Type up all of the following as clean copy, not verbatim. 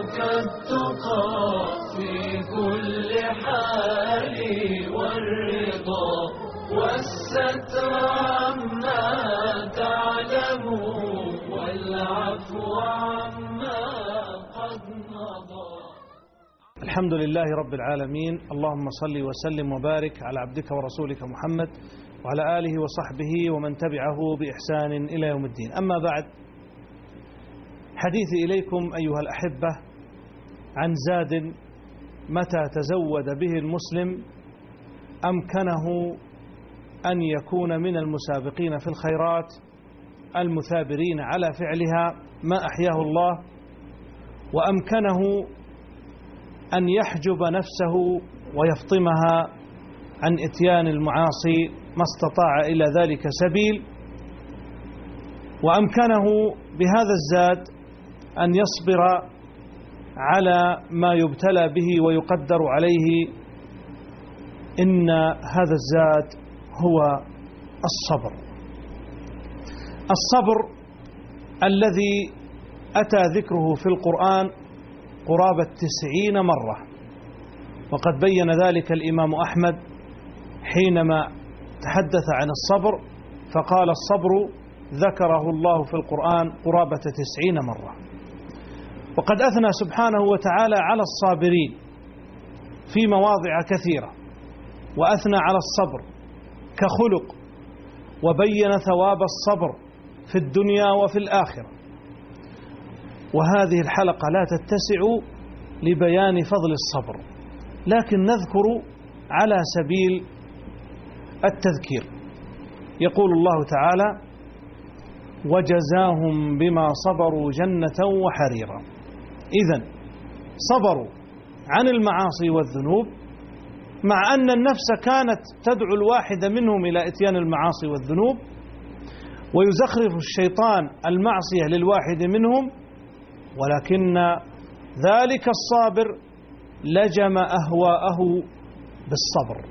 التقى في كل حال والرضا والستر عما تعلم والعفو عما قد مضى. الحمد لله رب العالمين، اللهم صل وسلم وبارك على عبدك ورسولك محمد وعلى آله وصحبه ومن تبعه بإحسان إلى يوم الدين. أما بعد، حديثي إليكم أيها الأحبة عن زاد متى تزود به المسلم أمكنه أن يكون من المسابقين في الخيرات المثابرين على فعلها ما أحياه الله، وأمكنه أن يحجب نفسه ويفطمها عن إتيان المعاصي ما استطاع إلى ذلك سبيل، وأمكنه بهذا الزاد أن يصبر على ما يبتلى به ويقدر عليه. إن هذا الزاد هو الصبر، الصبر الذي أتى ذكره في القرآن قرابة 90 مرة، وقد بين ذلك الإمام أحمد حينما تحدث عن الصبر فقال الصبر ذكره الله في القرآن قرابة 90 مرة. وقد أثنى سبحانه وتعالى على الصابرين في مواضع كثيرة، وأثنى على الصبر كخلق، وبين ثواب الصبر في الدنيا وفي الآخرة. وهذه الحلقة لا تتسع لبيان فضل الصبر، لكن نذكر على سبيل التذكير. يقول الله تعالى: وجزاهم بما صبروا جنة وحريرا. إذن صبروا عن المعاصي والذنوب، مع أن النفس كانت تدعو الواحد منهم إلى إتيان المعاصي والذنوب، ويزخرف الشيطان المعصية للواحد منهم، ولكن ذلك الصابر لجم أهواءه بالصبر.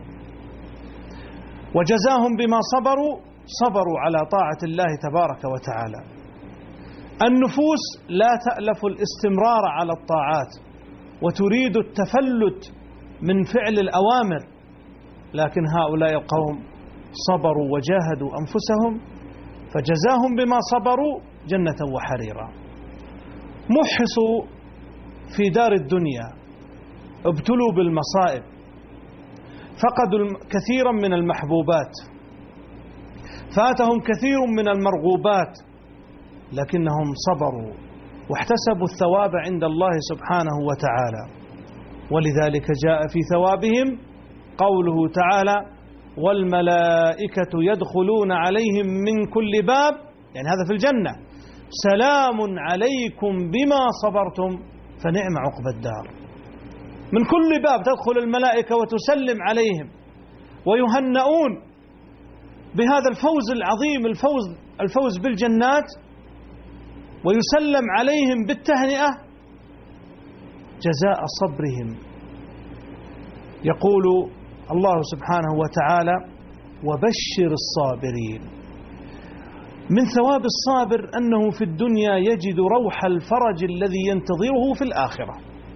وجزاهم بما صبروا على طاعة الله تبارك وتعالى. النفوس لا تألف الاستمرار على الطاعات وتريد التفلت من فعل الأوامر، لكن هؤلاء القوم صبروا وجاهدوا أنفسهم فجزاهم بما صبروا جنة وحريرا. محصوا في دار الدنيا، ابتلوا بالمصائب، فقدوا كثيرا من المحبوبات، فاتهم كثير من المرغوبات، لكنهم صبروا واحتسبوا الثواب عند الله سبحانه وتعالى. ولذلك جاء في ثوابهم قوله تعالى: والملائكة يدخلون عليهم من كل باب، يعني هذا في الجنة، سلام عليكم بما صبرتم فنعم عقبى الدار. من كل باب تدخل الملائكة وتسلم عليهم ويهنئون بهذا الفوز العظيم، الفوز بالجنات، ويسلم عليهم بالتهنئة جزاء صبرهم. يقول الله سبحانه وتعالى: وبشر الصابرين. من ثواب الصابر أنه في الدنيا يجد روح الفرج الذي ينتظره في الآخرة.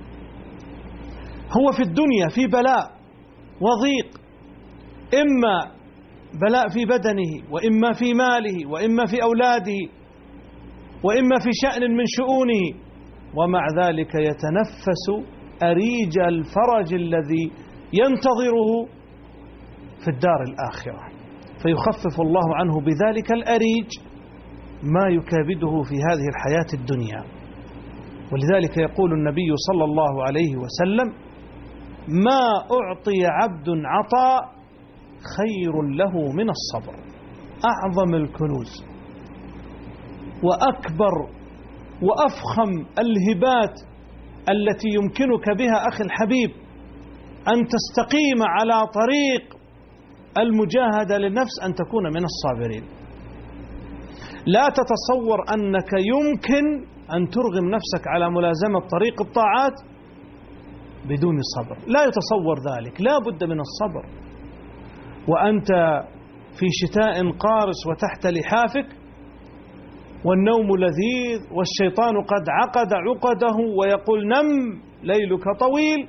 هو في الدنيا في بلاء وضيق، إما بلاء في بدنه، وإما في ماله، وإما في أولاده، وإما في شأن من شؤونه، ومع ذلك يتنفس أريج الفرج الذي ينتظره في الدار الآخرة، فيخفف الله عنه بذلك الأريج ما يكابده في هذه الحياة الدنيا. ولذلك يقول النبي صلى الله عليه وسلم: ما أعطي عبد عطاء خير له من الصبر. أعظم الكنوز وأكبر وأفخم الهبات التي يمكنك بها أخي الحبيب أن تستقيم على طريق المجاهدة للنفس أن تكون من الصابرين. لا تتصور أنك يمكن أن ترغم نفسك على ملازمة طريق الطاعات بدون صبر، لا يتصور ذلك، لا بد من الصبر. وأنت في شتاء قارس وتحت لحافك والنوم لذيذ والشيطان قد عقد عقده ويقول نم ليلك طويل،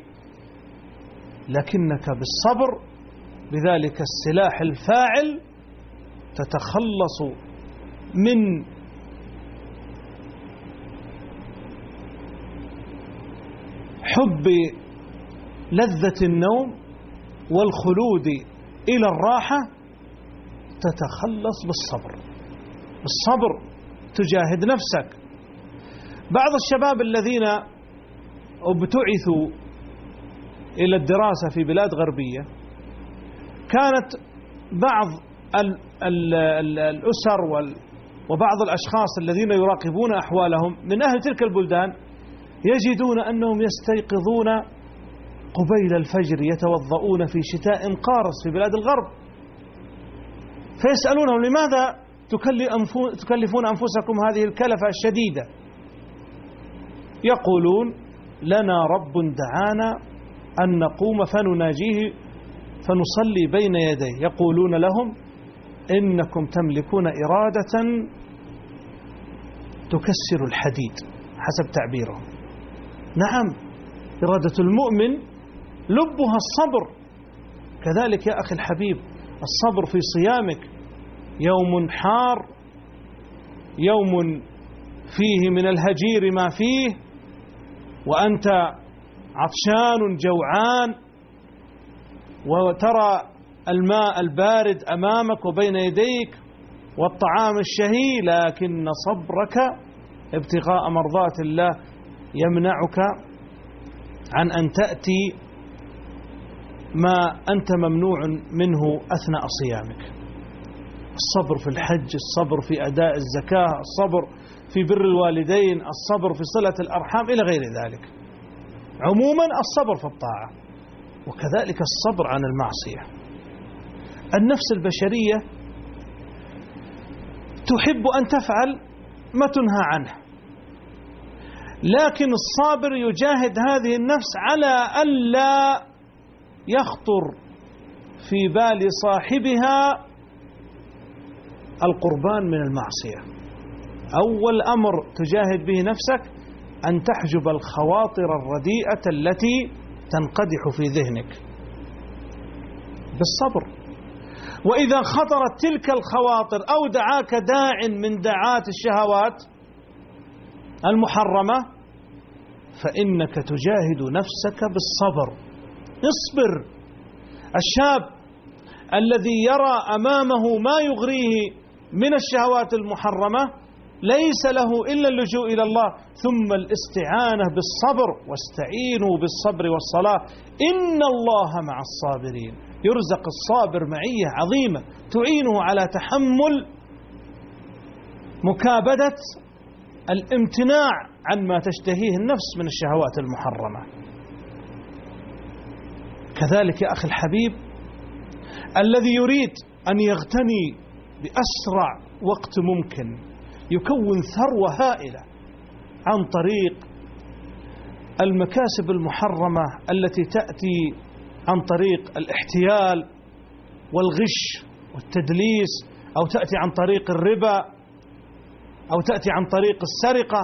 لكنك بالصبر بذلك السلاح الفاعل تتخلص من حب لذة النوم والخلود إلى الراحة، تتخلص بالصبر تجاهد نفسك. بعض الشباب الذين ابتعثوا إلى الدراسة في بلاد غربية، كانت بعض الأسر وبعض الأشخاص الذين يراقبون أحوالهم من أهل تلك البلدان يجدون أنهم يستيقظون قبيل الفجر يتوضؤون في شتاء قارس في بلاد الغرب، فيسألونهم لماذا تكلفون أنفسكم هذه الكلفة الشديدة؟ يقولون لنا رب دعانا أن نقوم فنناجيه فنصلي بين يديه. يقولون لهم إنكم تملكون إرادة تكسر الحديد حسب تعبيرهم. نعم، إرادة المؤمن لبها الصبر. كذلك يا أخي الحبيب الصبر في صيامك، يوم حار، يوم فيه من الهجير ما فيه، وأنت عطشان جوعان، وترى الماء البارد أمامك وبين يديك والطعام الشهي، لكن صبرك ابتغاء مرضات الله يمنعك عن أن تأتي ما أنت ممنوع منه أثناء صيامك. الصبر في الحج، الصبر في أداء الزكاة، الصبر في بر الوالدين، الصبر في صلة الأرحام إلى غير ذلك. عموما الصبر في الطاعة، وكذلك الصبر عن المعصية. النفس البشرية تحب أن تفعل ما تنهى عنه، لكن الصابر يجاهد هذه النفس على ألا يخطر في بال صاحبها القربان من المعصية. أول أمر تجاهد به نفسك أن تحجب الخواطر الرديئة التي تنقدح في ذهنك بالصبر. وإذا خطرت تلك الخواطر أو دعاك داع من دعات الشهوات المحرمة فإنك تجاهد نفسك بالصبر. اصبر. الشاب الذي يرى أمامه ما يغريه من الشهوات المحرمة ليس له إلا اللجوء إلى الله ثم الاستعانة بالصبر، واستعينوا بالصبر والصلاة إن الله مع الصابرين. يرزق الصابر معية عظيمة تعينه على تحمل مكابدة الامتناع عن ما تشتهيه النفس من الشهوات المحرمة. كذلك يا أخي الحبيب الذي يريد أن يغتني بأسرع وقت ممكن، يكون ثروة هائلة عن طريق المكاسب المحرمة التي تأتي عن طريق الاحتيال والغش والتدليس، أو تأتي عن طريق الربا، أو تأتي عن طريق السرقة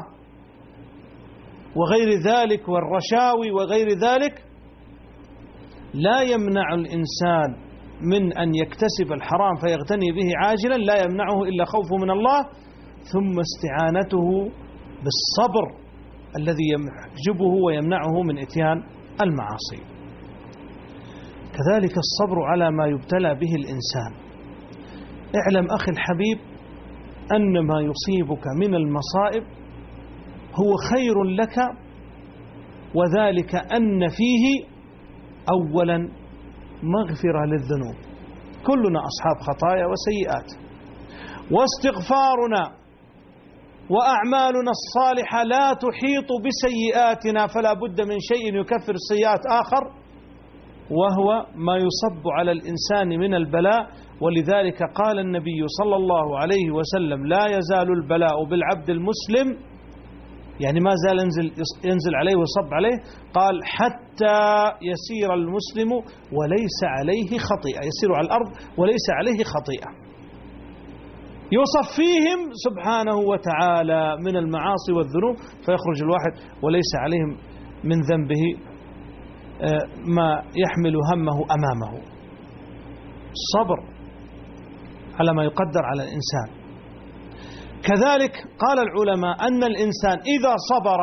وغير ذلك والرشاوي وغير ذلك، لا يمنع الإنسان من أن يكتسب الحرام فيغتني به عاجلا، لا يمنعه إلا خوفه من الله ثم استعانته بالصبر الذي يحجبه ويمنعه من إتيان المعاصي. كذلك الصبر على ما يبتلى به الإنسان. اعلم أخي الحبيب أن ما يصيبك من المصائب هو خير لك، وذلك أن فيه أولا مغفرة للذنوب، كلنا أصحاب خطايا وسيئات، واستغفارنا وأعمالنا الصالحة لا تحيط بسيئاتنا، فلا بد من شيء يكفر السيئات آخر، وهو ما يصب على الإنسان من البلاء. ولذلك قال النبي صلى الله عليه وسلم لا يزال البلاء بالعبد المسلم، يعني ما زال ينزل عليه ويصب عليه، قال حتى يسير المسلم وليس عليه خطيئة، يسير على الأرض وليس عليه خطيئة. يصفيهم سبحانه وتعالى من المعاصي والذنوب، فيخرج الواحد وليس عليهم من ذنبه ما يحمل همه أمامه. الصبر على ما يقدر على الإنسان. كذلك قال العلماء أن الإنسان إذا صبر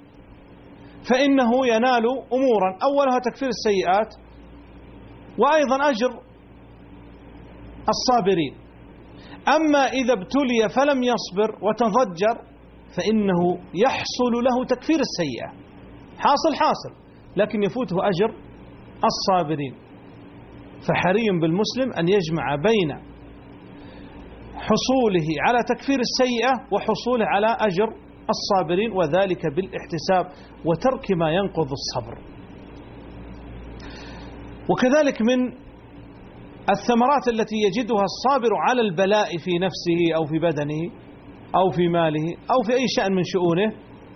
فإنه ينال أمورا، أولها تكفير السيئات، وأيضا أجر الصابرين. أما إذا ابتلي فلم يصبر وتضجر فإنه يحصل له تكفير السيئة، حاصل لكن يفوته أجر الصابرين. فحري بالمسلم أن يجمع بين حصوله على تكفير السيئة وحصوله على أجر الصابرين، وذلك بالاحتساب وترك ما ينقض الصبر. وكذلك من الثمرات التي يجدها الصابر على البلاء في نفسه أو في بدنه أو في ماله أو في أي شأن من شؤونه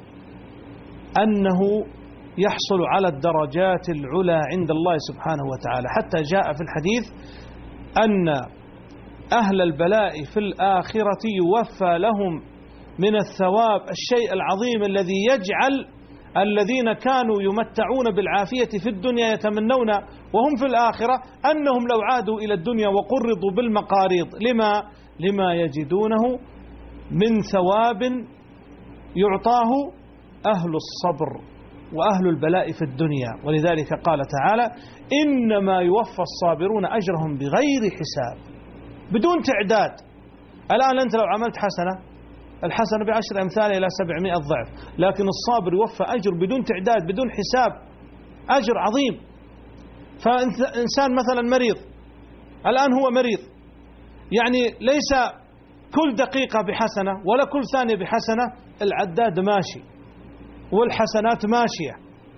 أنه يحصل على الدرجات العلى عند الله سبحانه وتعالى، حتى جاء في الحديث أن أهل البلاء في الآخرة يوفى لهم من الثواب الشيء العظيم الذي يجعل الذين كانوا يمتعون بالعافية في الدنيا يتمنون وهم في الآخرة أنهم لو عادوا إلى الدنيا وقرضوا بالمقاريض لما يجدونه من ثواب يعطاه أهل الصبر وأهل البلاء في الدنيا. ولذلك قال تعالى: إنما يوفى الصابرون أجرهم بغير حساب، بدون تعداد. الآن أنت لو عملت حسنة، الحسنة ب10 أمثالها إلى 700 ضعف، لكن الصابر يوفى أجر بدون تعداد بدون حساب، أجر عظيم. فإنسان مثلا مريض، الآن هو مريض، يعني ليس كل دقيقة بحسنة ولا كل ثانية بحسنة، العداد ماشي والحسنات ماشية،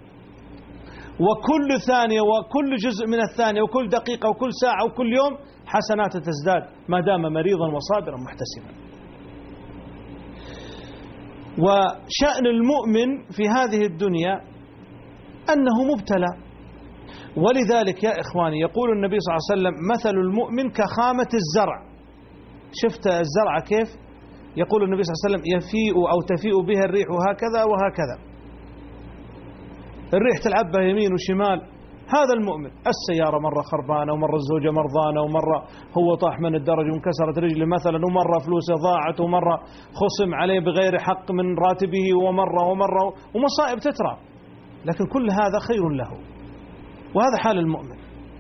وكل ثانية وكل جزء من الثانية وكل دقيقة وكل ساعة وكل يوم حسناته تزداد ما دام مريضا وصابرا محتسبا. وشأن المؤمن في هذه الدنيا أنه مبتلى، ولذلك يا إخواني يقول النبي صلى الله عليه وسلم: مثل المؤمن كخامة الزرع. شفت الزرع كيف؟ يقول النبي صلى الله عليه وسلم: يفيء أو تفيء بها الريح هكذا وهكذا، الريح تلعبها يمين وشمال. هذا المؤمن، السيارة مرة خربانة، ومرة الزوجة مرضانة، ومرة هو طاح من الدرج وانكسرت رجله مثلا، ومرة فلوسه ضاعت، ومرة خصم عليه بغير حق من راتبه، ومرة ومصائب تترى، لكن كل هذا خير له، وهذا حال المؤمن.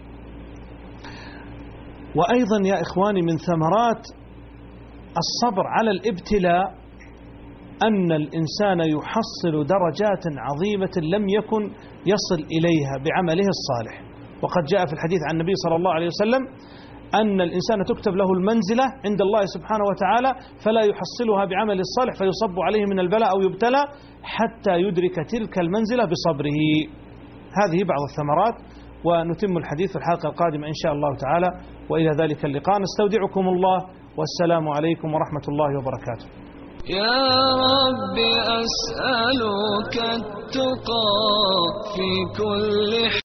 وأيضا يا إخواني من ثمرات الصبر على الابتلاء أن الإنسان يحصل درجات عظيمة لم يكن يصل إليها بعمله الصالح. وقد جاء في الحديث عن النبي صلى الله عليه وسلم أن الإنسان تكتب له المنزلة عند الله سبحانه وتعالى فلا يحصلها بعمله الصالح فيصب عليه من البلاء أو يبتلى حتى يدرك تلك المنزلة بصبره. هذه بعض الثمرات، ونتم الحديث في الحلقة القادمة إن شاء الله تعالى. وإلى ذلك اللقاء نستودعكم الله، والسلام عليكم ورحمة الله وبركاته. يا رب أسألك التقى في كل